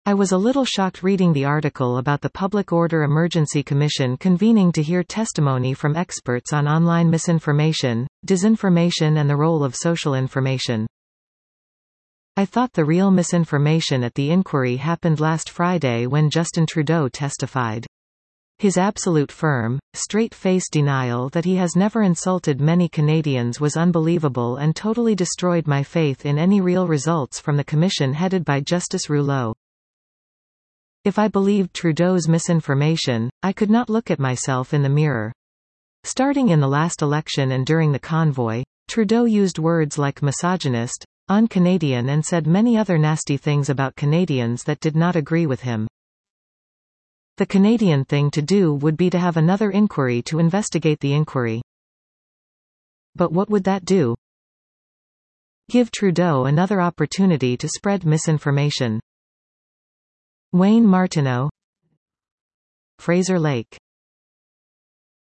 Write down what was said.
I was a little shocked reading the article about the Public Order Emergency Commission convening to hear testimony from experts on online misinformation, disinformation and the role of social information. I thought the real misinformation at the inquiry happened last Friday when Justin Trudeau testified. His absolute firm, straight-faced denial that he has never insulted many Canadians was unbelievable and totally destroyed my faith in any real results from the commission headed by Justice Rouleau. If I believed Trudeau's misinformation, I could not look at myself in the mirror. Starting in the last election and during the convoy, Trudeau used words like misogynist, un-Canadian and said many other nasty things about Canadians that did not agree with him. The Canadian thing to do would be to have another inquiry to investigate the inquiry. But what would that do? Give Trudeau another opportunity to spread misinformation. Wayne Martineau, Fraser Lake.